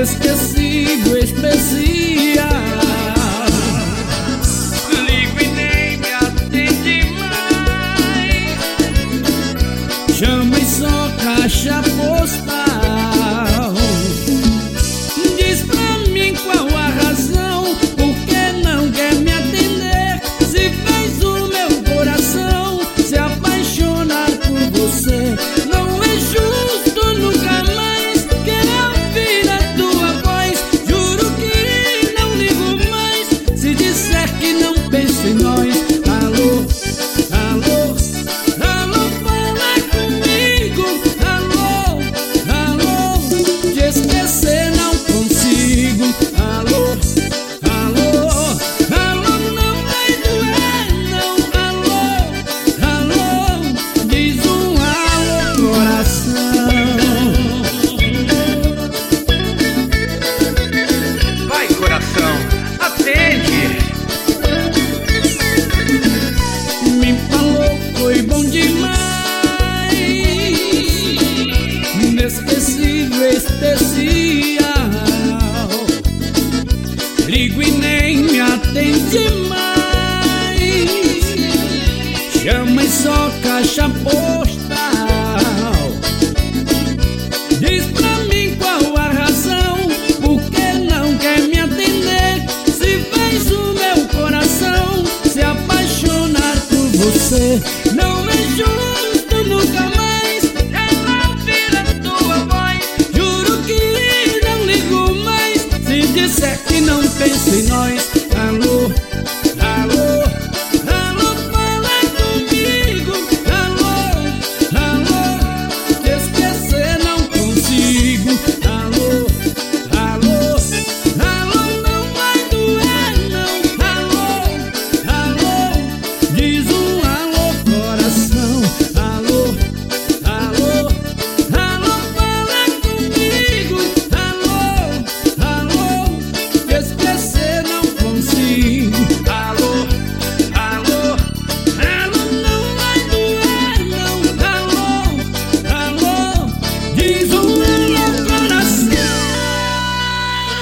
inesquecível, especial. Ligo e nem me atende mais, chama e só caixa postal. Diz pra mim qual a razão, por que não quer me atender, se fez o meu coração se apaixonar por você. Não é justo nunca mais querer ouvir a tua voz. Juro que não ligo mais se disser que não penso em nós. Alô, alô, alô, fala comigo. Alô, alô, te esquecer não consigo. Alô, alô, alô, não vai doer não. Alô, alô, diz um alô, coração. Vai, coração, atende. Me falou, foi bom demais, inesquecível, especial. Ligo e nem me atende mais, chama e só caixa postal. Diz pra mim qual a razão, por que não quer me atender, se fez o meu coração se apaixonar por você. Não é justo nunca mais ela ouvir a tua voz. Juro que não ligo mais se disser que não penso em nós. Alô, alô, alô, fala comigo. Alô, alô, te esquecer não consigo. Alô, alô, alô, não vai doer não. Alô, alô, diz um alô, coração. Alô, alô, alô, fala comigo. Alô, alô, te esquecer não consigo. Alô, alô, alô, não vai doer não. Alô, alô, diz um alô, coração.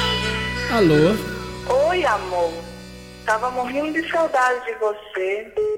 Alô? Oi, amor. Tava morrendo de saudade de você.